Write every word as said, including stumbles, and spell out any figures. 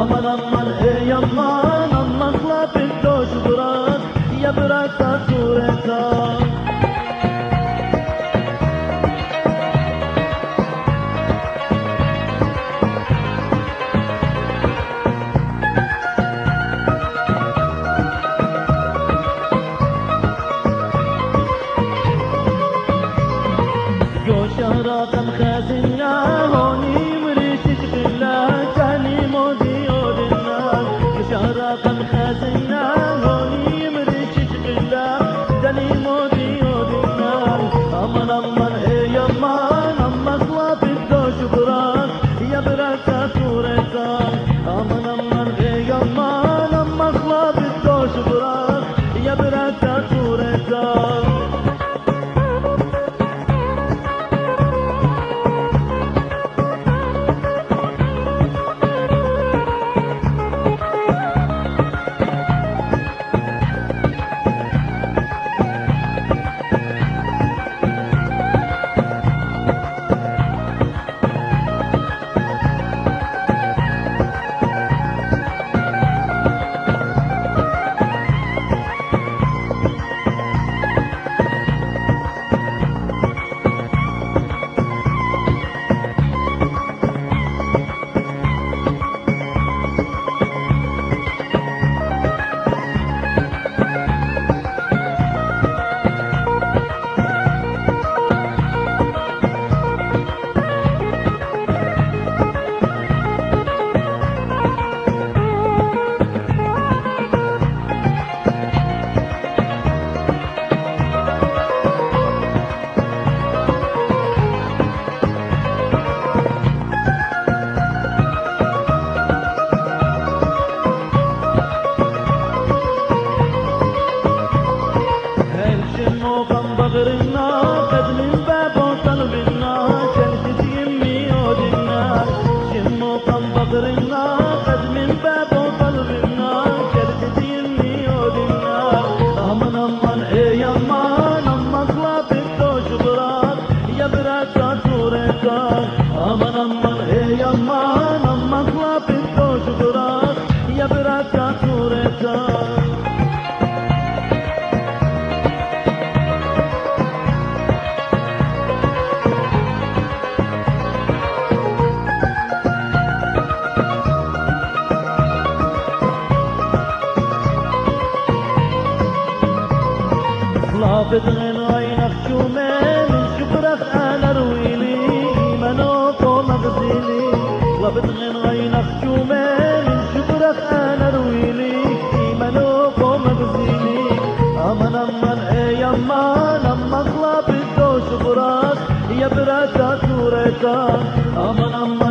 aman aman ey aman amakla pintoş bırak ya bırak da sureta. شهراتم خازننا هوني مريشش بالله جاني مودي ودنا شهراتم خازننا هوني مريشش بالله جاني مودي ودنا aman aman ey aman aman klapı doş bırak ya bırak da sureta aman aman ey aman aman klapı doş bırak ya bırak da sureta. بغرنا قد من باب وطلبنا شلت يمي ودنا شمو قم بغرنا قد من باب وطلبنا شلت يمي ودنا aman aman ey aman aman klapı doş bırak ya bırak da sureta aman aman ey aman aman klapı doş bırak ya bırak da sureta. بدغن عينك شومين شبرك انا رويلي منوكو مغزيلي وبدغن عينك شومين شبرك انا رويلي منوكو مغزيلي aman aman ey aman aman klapı doş bırak ya bırak da sureta aman aman